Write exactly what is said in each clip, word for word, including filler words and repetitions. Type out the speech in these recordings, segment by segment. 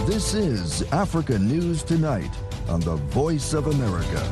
This is Africa News Tonight on the Voice of America.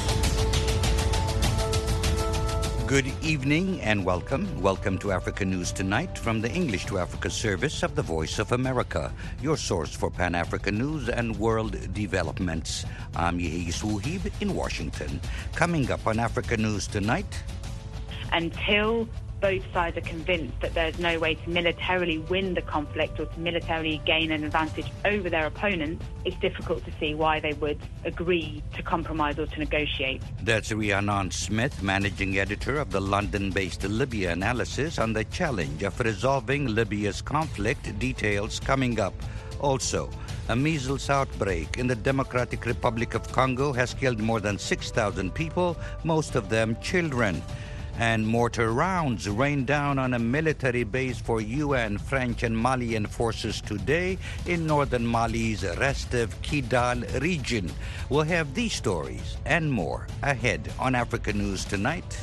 Good evening and welcome. Welcome to Africa News Tonight from the English to Africa service of the Voice of America, your source for Pan-African news and world developments. I'm Yehi Suhib in Washington. Coming up on Africa News Tonight. Until both sides are convinced that there's no way to militarily win the conflict or to militarily gain an advantage over their opponents, it's difficult to see why they would agree to compromise or to negotiate. That's Rhiannon Smith, managing editor of the London-based Libya Analysis, on the challenge of resolving Libya's conflict. Details coming up. Also, a measles outbreak in the Democratic Republic of Congo has killed more than six thousand people, most of them children. And mortar rounds rained down on a military base for U N, French and Malian forces today in northern Mali's restive Kidal region. We'll have these stories and more ahead on Africa News Tonight.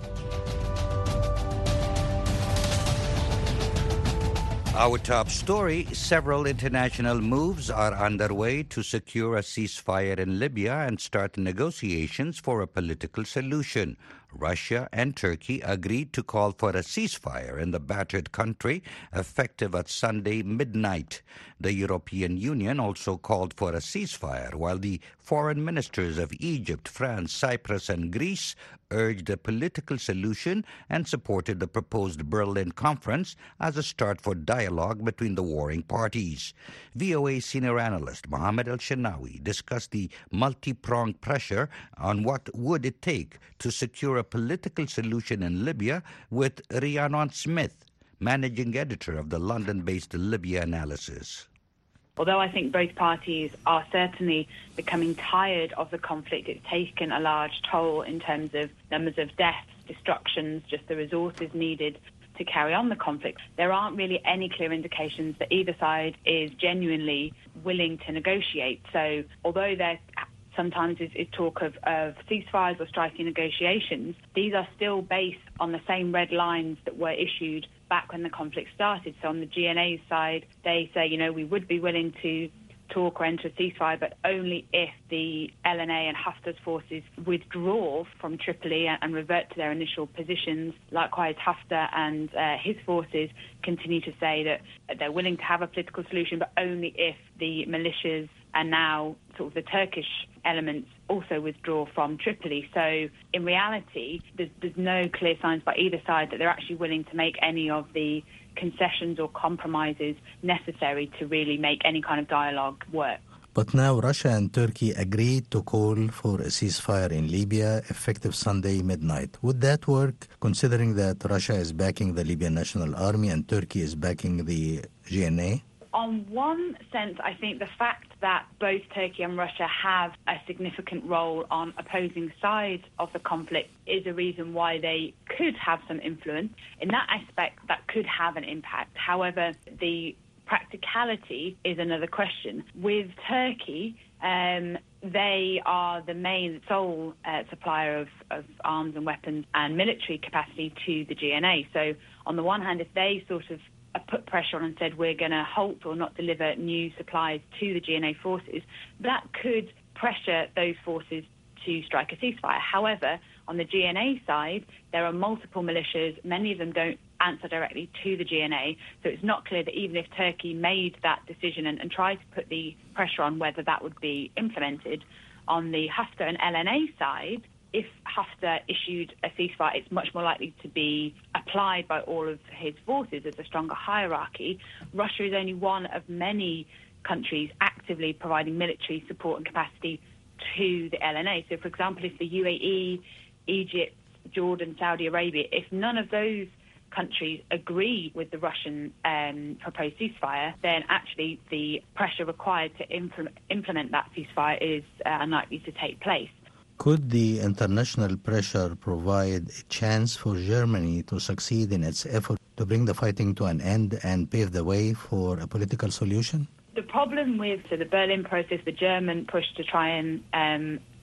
Our top story, several international moves are underway to secure a ceasefire in Libya and start negotiations for a political solution. Russia and Turkey agreed to call for a ceasefire in the battered country, effective at Sunday midnight. The European Union also called for a ceasefire, while the foreign ministers of Egypt, France, Cyprus, and Greece urged a political solution and supported the proposed Berlin conference as a start for dialogue between the warring parties. V O A senior analyst Mohammed El-Shenawi discussed the multi-pronged pressure on what would it take to secure a political solution in Libya with Rhiannon Smith, managing editor of the London-based Libya Analysis. Although I think both parties are certainly becoming tired of the conflict, it's taken a large toll in terms of numbers of deaths, destructions, just the resources needed to carry on the conflict. There aren't really any clear indications that either side is genuinely willing to negotiate. So although there sometimes is, is talk of, of ceasefires or striking negotiations, these are still based on the same red lines that were issued back when the conflict started. So on the G N A's side, they say, you know, we would be willing to talk or enter a ceasefire, but only if the L N A and Haftar's forces withdraw from Tripoli and, and revert to their initial positions. Likewise, Haftar and uh, his forces continue to say that they're willing to have a political solution, but only if the militias and now sort of the Turkish elements also withdraw from Tripoli. So in reality, there's, there's no clear signs by either side that they're actually willing to make any of the concessions or compromises necessary to really make any kind of dialogue work. But now Russia and Turkey agreed to call for a ceasefire in Libya effective Sunday midnight. Would that work, considering that Russia is backing the Libyan National Army and Turkey is backing the G N A? On one sense, I think the fact that both Turkey and Russia have a significant role on opposing sides of the conflict is a reason why they could have some influence. In that aspect, that could have an impact. However, the practicality is another question. With Turkey, um, they are the main sole uh, supplier of, of arms and weapons and military capacity to the G N A. So on the one hand, if they sort of put pressure on and said we're going to halt or not deliver new supplies to the G N A forces, that could pressure those forces to strike a ceasefire. However, on the G N A side, there are multiple militias. Many of them don't answer directly to the G N A, so it's not clear that even if Turkey made that decision and, and tried to put the pressure on whether that would be implemented. On the Haftar and L N A side, if Haftar issued a ceasefire, it's much more likely to be applied by all of his forces as a stronger hierarchy. Russia is only one of many countries actively providing military support and capacity to the L N A. So, for example, if the U A E, Egypt, Jordan, Saudi Arabia, if none of those countries agree with the Russian um, proposed ceasefire, then actually the pressure required to implement, implement that ceasefire is uh, unlikely to take place. Could the international pressure provide a chance for Germany to succeed in its effort to bring the fighting to an end and pave the way for a political solution? The problem with so the Berlin process, the German push to try and um,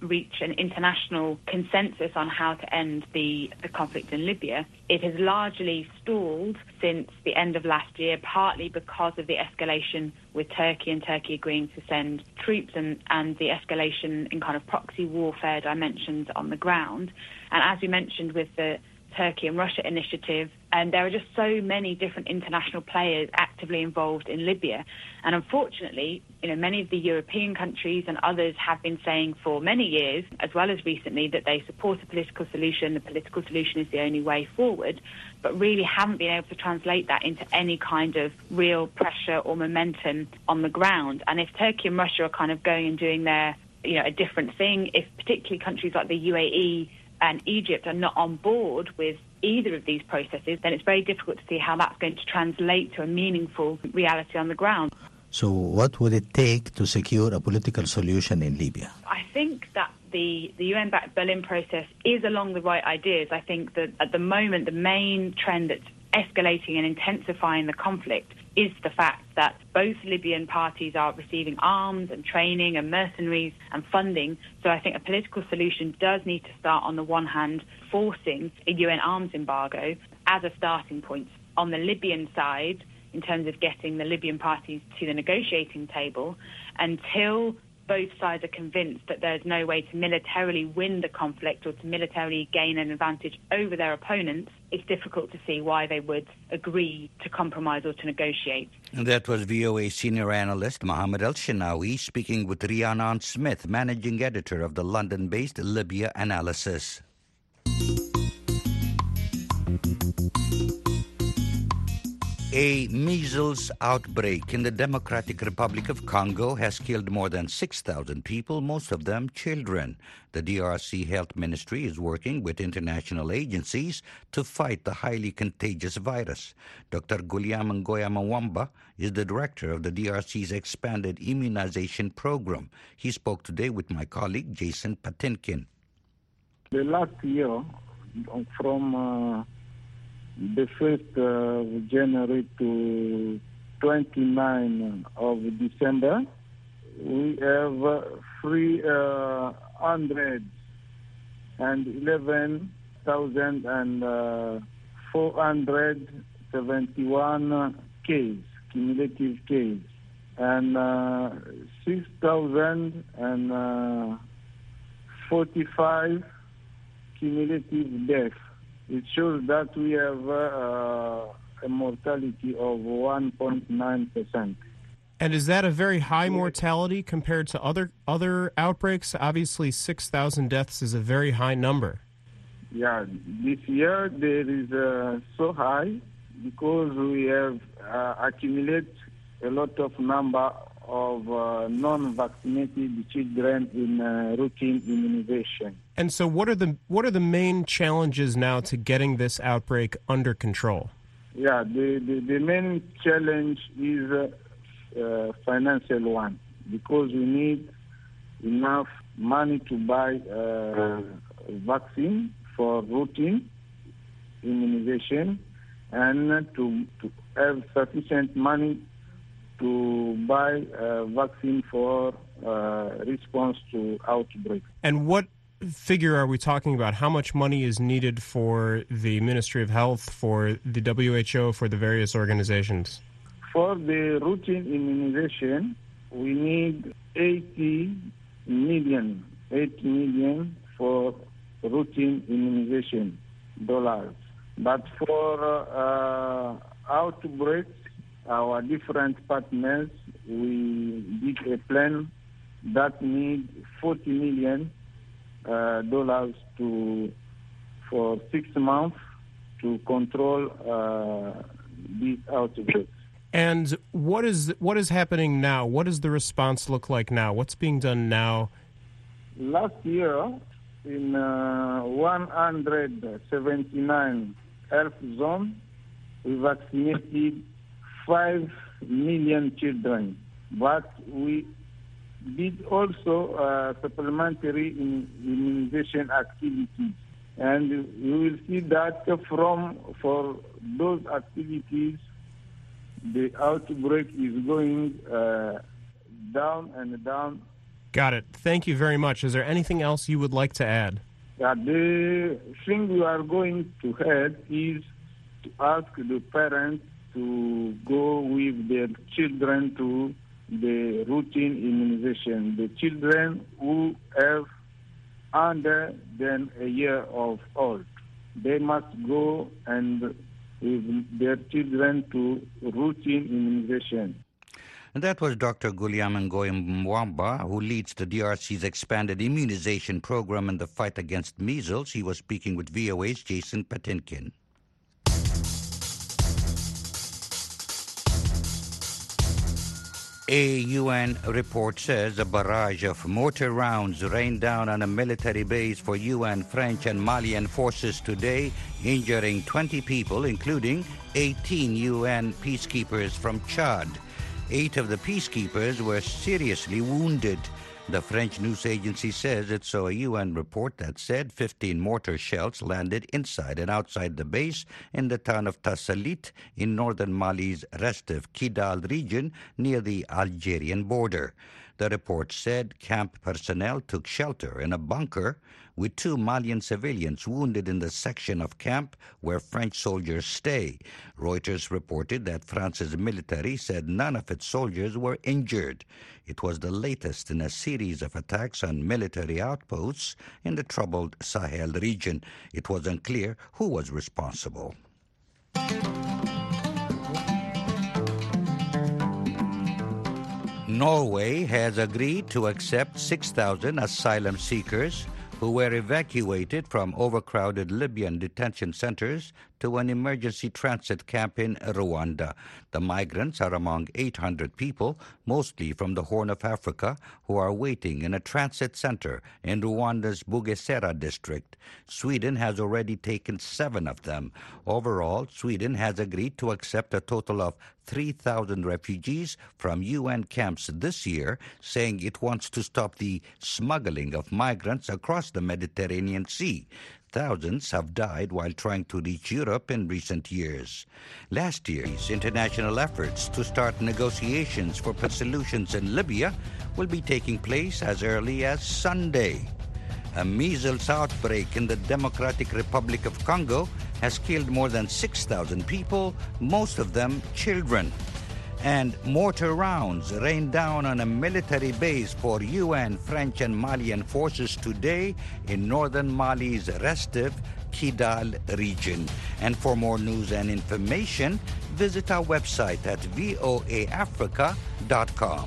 reach an international consensus on how to end the, the conflict in Libya, it has largely stalled since the end of last year, partly because of the escalation with Turkey and Turkey agreeing to send troops and, and the escalation in kind of proxy warfare dimensions on the ground. And as we mentioned with the Turkey and Russia initiative, and there are just so many different international players actively involved in Libya. And unfortunately, you know, many of the European countries and others have been saying for many years, as well as recently, that they support a political solution. The political solution is the only way forward, but really haven't been able to translate that into any kind of real pressure or momentum on the ground. And if Turkey and Russia are kind of going and doing their, you know, a different thing, if particularly countries like the U A E and Egypt are not on board with either of these processes, then it's very difficult to see how that's going to translate to a meaningful reality on the ground. So what would it take to secure a political solution in Libya? I think that the, the U N-backed Berlin process is along the right ideas. I think that at the moment, the main trend that's escalating and intensifying the conflict is the fact that both Libyan parties are receiving arms and training and mercenaries and funding. So I think a political solution does need to start, on the one hand, forcing a U N arms embargo as a starting point. On the Libyan side, in terms of getting the Libyan parties to the negotiating table, until both sides are convinced that there's no way to militarily win the conflict or to militarily gain an advantage over their opponents, it's difficult to see why they would agree to compromise or to negotiate. And that was V O A senior analyst Mohammed El-Shenawi speaking with Rhiannon Smith, managing editor of the London-based Libya Analysis. A measles outbreak in the Democratic Republic of Congo has killed more than six thousand people, most of them children. The D R C Health Ministry is working with international agencies to fight the highly contagious virus. Doctor Guliam Ngoya Mwamba is the director of the D R C's expanded immunization program. He spoke today with my colleague Jason Patinkin. The last year, from uh the first of January to twenty-ninth of December, we have uh, three hundred eleven thousand four hundred seventy-one cases, cumulative cases, and uh, six thousand forty-five cumulative deaths. It shows that we have uh, a mortality of one point nine percent. And is that a very high mortality compared to other other outbreaks? Obviously, six thousand deaths is a very high number. Yeah, this year there is uh, so high because we have uh, accumulated a lot of number of uh, non-vaccinated children in uh, routine immunization. And so what are the what are the main challenges now to getting this outbreak under control? Yeah, the, the, the main challenge is a uh, uh, financial one, because we need enough money to buy uh, vaccine for routine immunization and to, to have sufficient money to buy uh, vaccine for uh, response to outbreak. And what figure are we talking about? How much money is needed for the Ministry of Health, for the W H O, for the various organizations? For the routine immunization, we need eighty million, eight million for routine immunization dollars. But for uh, outbreaks, our different partners, we did a plan that need forty million uh, dollars to for six months to control uh, these outbreaks. And what is what is happening now? What does the response look like now? What's being done now? Last year, in uh, one hundred seventy-nine health zones, we vaccinated five million children, but we did also uh, supplementary immunization activities. And you will see that from for those activities, the outbreak is going uh, down and down Got it. Thank you very much. Is there anything else you would like to add? Yeah, the thing we are going to add is to ask the parents to go with their children to the routine immunization. The children who have under than a year of old, they must go and with their children to routine immunization. And that was Doctor Guliam Ngoy Mwamba, who leads the D R C's expanded immunization program in the fight against measles. He was speaking with V O A's Jason Patinkin. A U N report says a barrage of mortar rounds rained down on a military base for U N, French, and Malian forces today, injuring twenty people, including eighteen U N peacekeepers from Chad. Eight of the peacekeepers were seriously wounded. The French news agency says it saw a U N report that said fifteen mortar shells landed inside and outside the base in the town of Tassalit in northern Mali's restive Kidal region near the Algerian border. The report said camp personnel took shelter in a bunker with two Malian civilians wounded in the section of camp where French soldiers stay. Reuters reported that France's military said none of its soldiers were injured. It was the latest in a series of attacks on military outposts in the troubled Sahel region. It was unclear who was responsible. Norway has agreed to accept six thousand asylum seekers who were evacuated from overcrowded Libyan detention centers to an emergency transit camp in Rwanda. The migrants are among eight hundred people, mostly from the Horn of Africa, who are waiting in a transit center in Rwanda's Bugesera district. Sweden has already taken seven of them. Overall, Sweden has agreed to accept a total of three thousand refugees from U N camps this year, saying it wants to stop the smuggling of migrants across the Mediterranean Sea. Thousands have died while trying to reach Europe in recent years. Last year's international efforts to start negotiations for solutions in Libya will be taking place as early as Sunday. A measles outbreak in the Democratic Republic of Congo has killed more than six thousand people, most of them children. And mortar rounds rained down on a military base for U N, French, and Malian forces today in northern Mali's restive Kidal region. And for more news and information, visit our website at voa africa dot com.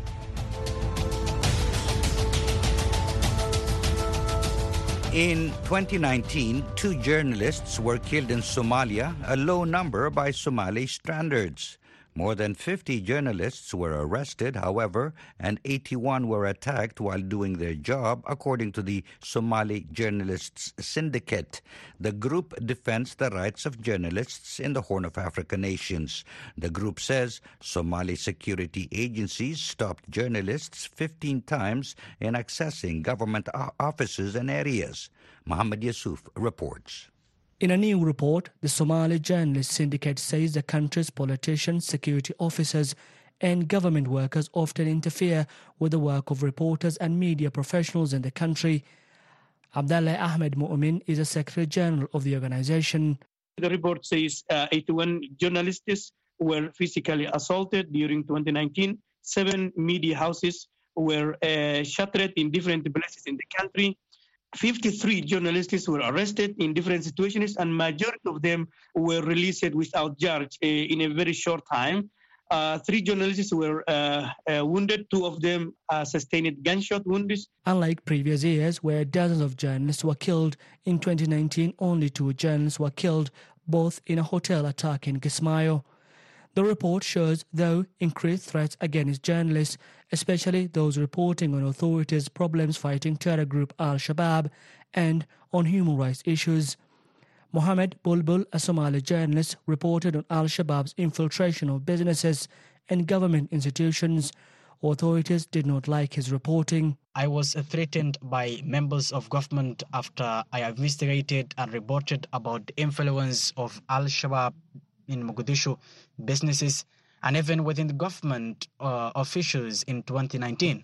In twenty nineteen, two journalists were killed in Somalia, a low number by Somali standards. More than fifty journalists were arrested, however, and eighty-one were attacked while doing their job, according to the Somali Journalists Syndicate. The group defends the rights of journalists in the Horn of Africa nations. The group says Somali security agencies stopped journalists fifteen times in accessing government offices and areas. Mohammed Yusuf reports. In a new report, the Somali Journalists Syndicate says the country's politicians, security officers, and government workers often interfere with the work of reporters and media professionals in the country. Abdallah Ahmed Mu'min is a Secretary General of the organization. The report says uh, eighty-one journalists were physically assaulted during twenty nineteen. Seven media houses were uh, shuttered in different places in the country. fifty-three journalists were arrested in different situations, and majority of them were released without charge uh, in a very short time. Uh, three journalists were uh, uh, wounded. Two of them uh, sustained gunshot wounds. Unlike previous years, where dozens of journalists were killed, in twenty nineteen only two journalists were killed, both in a hotel attack in Kismayo. The report shows, though, increased threats against journalists, especially those reporting on authorities' problems fighting terror group Al-Shabaab and on human rights issues. Mohammed Bulbul, a Somali journalist, reported on Al-Shabaab's infiltration of businesses and government institutions. Authorities did not like his reporting. I was threatened by members of government after I investigated and reported about the influence of Al-Shabaab in Mogadishu businesses and even within the government uh, officials in twenty nineteen.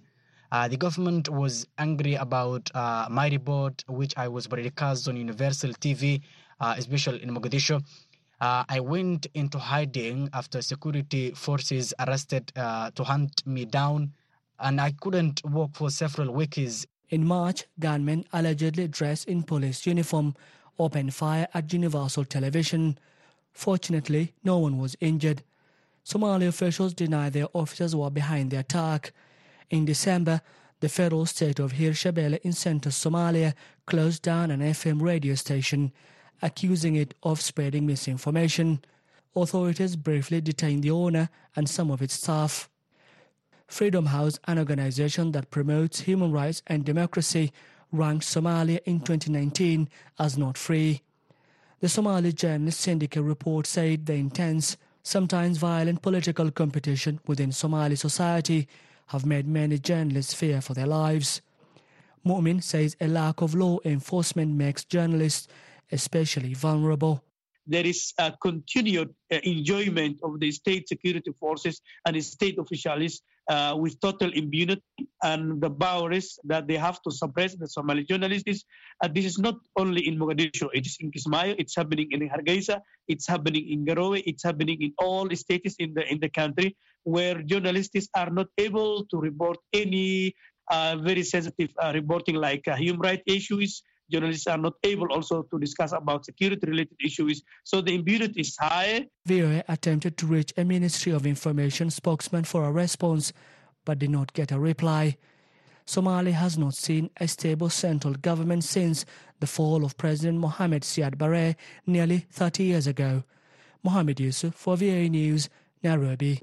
Uh, the government was angry about uh, my report, which I was broadcast on Universal T V, uh, especially in Mogadishu. Uh, I went into hiding after security forces arrested uh, to hunt me down, and I couldn't work for several weeks. In March, gunmen allegedly dressed in police uniform opened fire at Universal Television. Fortunately, no one was injured. Somali officials deny their officers were behind the attack. In December, the federal state of Hirshabelle in central Somalia closed down an F M radio station, accusing it of spreading misinformation. Authorities briefly detained the owner and some of its staff. Freedom House, an organization that promotes human rights and democracy, ranked Somalia in twenty nineteen as not free. The Somali Journalist Syndicate report said the intense, sometimes violent political competition within Somali society have made many journalists fear for their lives. Mu'min says a lack of law enforcement makes journalists especially vulnerable. There is a continued uh, enjoyment of the state security forces and state officials uh, with total impunity and the powers that they have to suppress the Somali journalists. Uh, this is not only in Mogadishu, it is in Kismayo, it's happening in Hargeisa, it's happening in Garowe, it's happening in all states in the in the country where journalists are not able to report any uh, very sensitive uh, reporting like uh, human rights issues. Journalists are not able also to discuss about security-related issues, so the impunity is high. V O A attempted to reach a Ministry of Information spokesman for a response, but did not get a reply. Somalia has not seen a stable central government since the fall of President Mohamed Siad Barre nearly thirty years ago. Mohamed Yusuf for V O A News, Nairobi.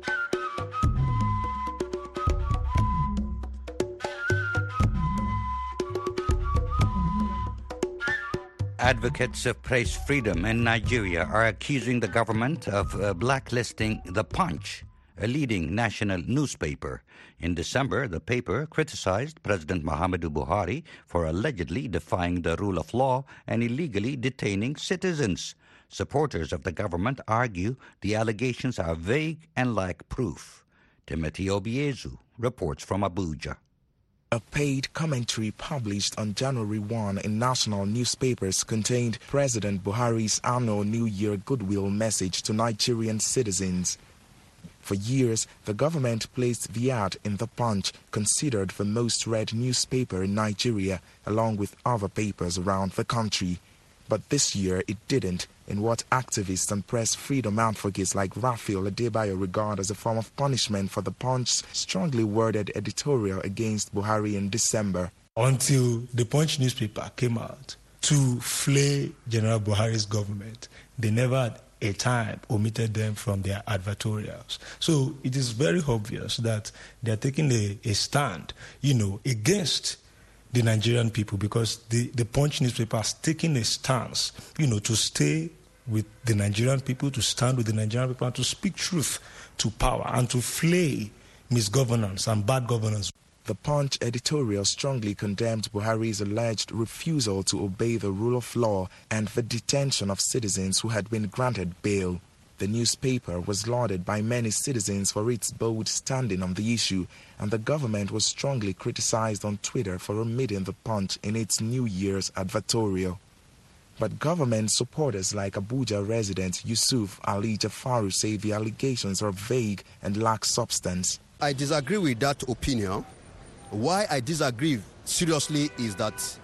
Advocates of press freedom in Nigeria are accusing the government of uh, blacklisting The Punch, a leading national newspaper. In December, the paper criticized President Muhammadu Buhari for allegedly defying the rule of law and illegally detaining citizens. Supporters of the government argue the allegations are vague and lack proof. Timothy Obiezu reports from Abuja. A paid commentary published on January first in national newspapers contained President Buhari's annual New Year goodwill message to Nigerian citizens. For years, the government placed the ad in The Punch, considered the most read newspaper in Nigeria, along with other papers around the country. But this year it didn't, in what activists and press freedom advocates like Raphael Adebayo regard as a form of punishment for The Punch's strongly worded editorial against Buhari in December. Until The Punch newspaper came out to flay General Buhari's government, they never at a time omitted them from their advertorials. So it is very obvious that they are taking a, a stand, you know, against the Nigerian people, because the, the Punch newspaper has taken a stance, you know, to stay with the Nigerian people, to stand with the Nigerian people, and to speak truth to power, and to flay misgovernance and bad governance. The Punch editorial strongly condemned Buhari's alleged refusal to obey the rule of law and the detention of citizens who had been granted bail. The newspaper was lauded by many citizens for its bold standing on the issue, and the government was strongly criticized on Twitter for omitting The Punch in its New Year's advertorial. But government supporters like Abuja resident Yusuf Ali Jafaru say the allegations are vague and lack substance. I disagree with that opinion. Why I disagree seriously is that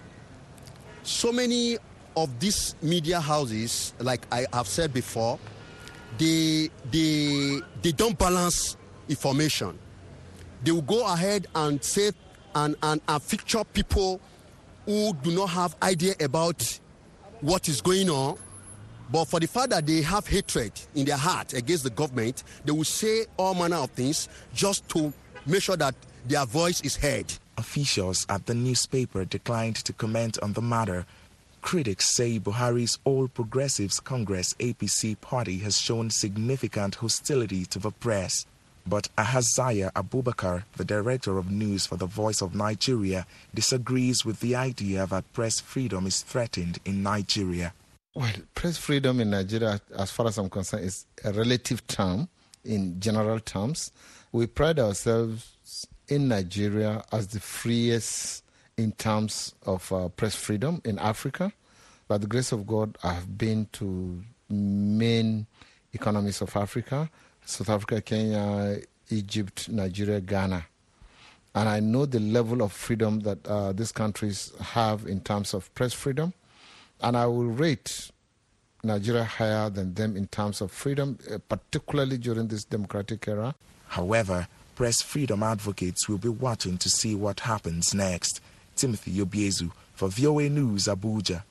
so many of these media houses, like I have said before, They, they, they don't balance information. They will go ahead and say and, and, and feature people who do not have idea about what is going on. But for the fact that they have hatred in their heart against the government, they will say all manner of things just to make sure that their voice is heard. Officials at the newspaper declined to comment on the matter. Critics say Buhari's All Progressives Congress A P C party has shown significant hostility to the press. But Ahaziah Abubakar, the director of news for the Voice of Nigeria, disagrees with the idea that press freedom is threatened in Nigeria. Well, press freedom in Nigeria, as far as I'm concerned, is a relative term in general terms. We pride ourselves in Nigeria as the freest in terms of uh, press freedom in Africa. By the grace of God, I have been to main economies of Africa, South Africa, Kenya, Egypt, Nigeria, Ghana. And I know the level of freedom that uh, these countries have in terms of press freedom. And I will rate Nigeria higher than them in terms of freedom, uh, particularly during this democratic era. However, press freedom advocates will be watching to see what happens next. Timothy Obiezu for V O A News, Abuja.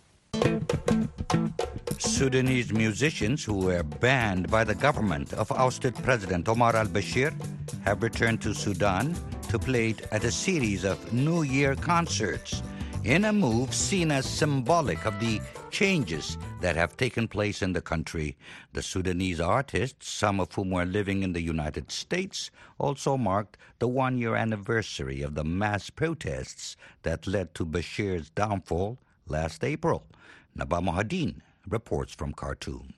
Sudanese musicians who were banned by the government of ousted President Omar al-Bashir have returned to Sudan to play at a series of New Year concerts in a move seen as symbolic of the changes that have taken place in the country. The Sudanese artists, some of whom were living in the United States, also marked the one-year anniversary of the mass protests that led to Bashir's downfall last April. Naba Mohadin reports from Khartoum.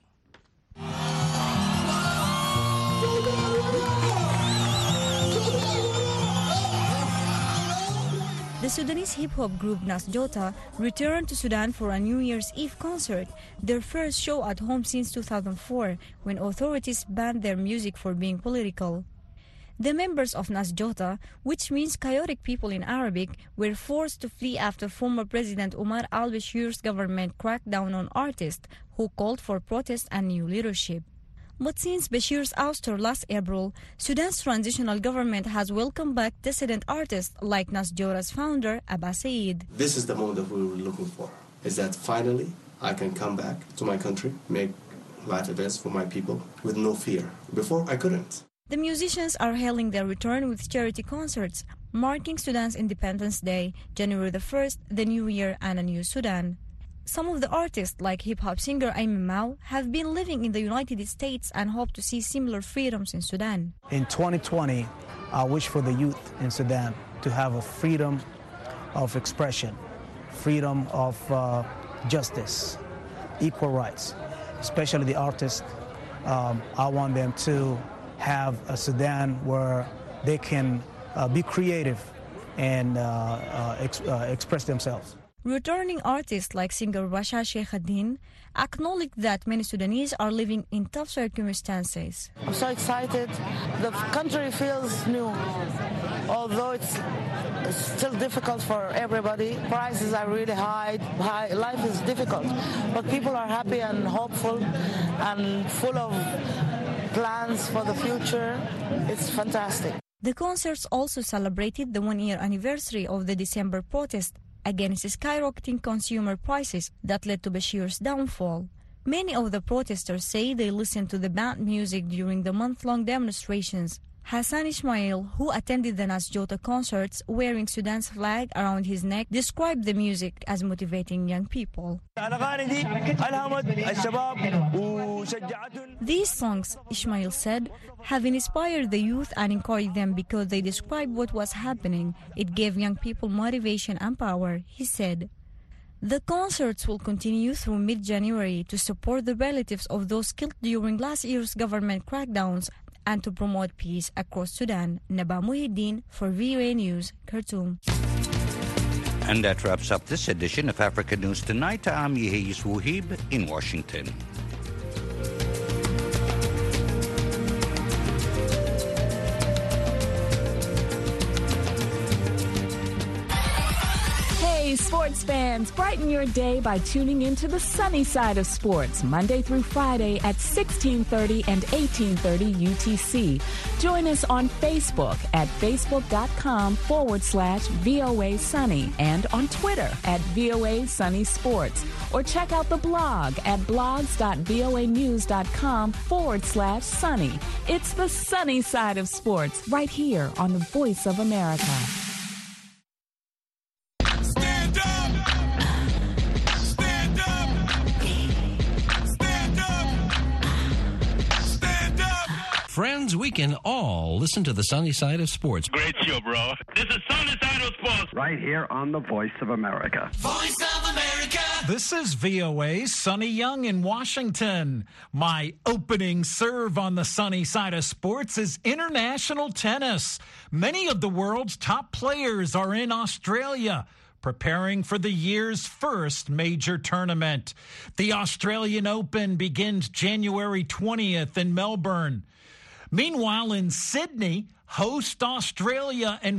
The Sudanese hip-hop group Nasjota returned to Sudan for a New Year's Eve concert, their first show at home since two thousand four, when authorities banned their music for being political. The members of Nasjota, which means chaotic people in Arabic, were forced to flee after former President Omar al-Bashir's government cracked down on artists who called for protest and new leadership. But since Bashir's ouster last April, Sudan's transitional government has welcomed back dissident artists like Nasjota's founder, Abba Said. This is the moment that we were looking for, is that finally I can come back to my country, make life events for my people with no fear. Before, I couldn't. The musicians are hailing their return with charity concerts, marking Sudan's Independence Day, January the first, the New Year, and a new Sudan. Some of the artists, like hip-hop singer Ayman Mao, have been living in the United States and hope to see similar freedoms in Sudan. In twenty twenty, I wish for the youth in Sudan to have a freedom of expression, freedom of uh, justice, equal rights, especially the artists. Um, I want them to have a Sudan where they can uh, be creative and uh, uh, ex- uh, express themselves. Returning artists like singer Rasha Sheikhaddin acknowledge that many Sudanese are living in tough circumstances. I'm so excited. The country feels new, although it's still difficult for everybody. Prices are really high. high. Life is difficult, but people are happy and hopeful and full of plans for the future. It's fantastic. The concerts also celebrated the one-year anniversary of the December protest against skyrocketing consumer prices that led to Bashir's downfall. Many of the protesters say they listened to the band music during the month-long demonstrations. Hassan Ismail, who attended the Nasjota concerts wearing Sudan's flag around his neck, described the music as motivating young people. These songs, Ismail said, have inspired the youth and encouraged them because they describe what was happening. It gave young people motivation and power, he said. The concerts will continue through mid-January to support the relatives of those killed during last year's government crackdowns and to promote peace across Sudan. Naba Muhyiddin for V O A News, Khartoum. And that wraps up this edition of Africa News Tonight. I'm Yehis Wuhib in Washington. Sports fans, brighten your day by tuning into the sunny side of sports Monday through Friday at sixteen thirty and eighteen thirty U T C. Join us on Facebook at facebook.com forward slash VOA Sunny and on Twitter at VOA Sunny Sports. Or check out the blog at blogs.voanews.com forward slash sunny. It's the sunny side of sports right here on the Voice of America. friends, we can all listen to the sunny side of sports. Great show, bro. This is Sunny Side of Sports. Right here on the Voice of America. Voice of America. This is V O A's Sonny Young in Washington. My opening serve on the sunny side of sports is international tennis. Many of the world's top players are in Australia, preparing for the year's first major tournament. The Australian Open begins January twentieth in Melbourne. Meanwhile, in Sydney, host Australia and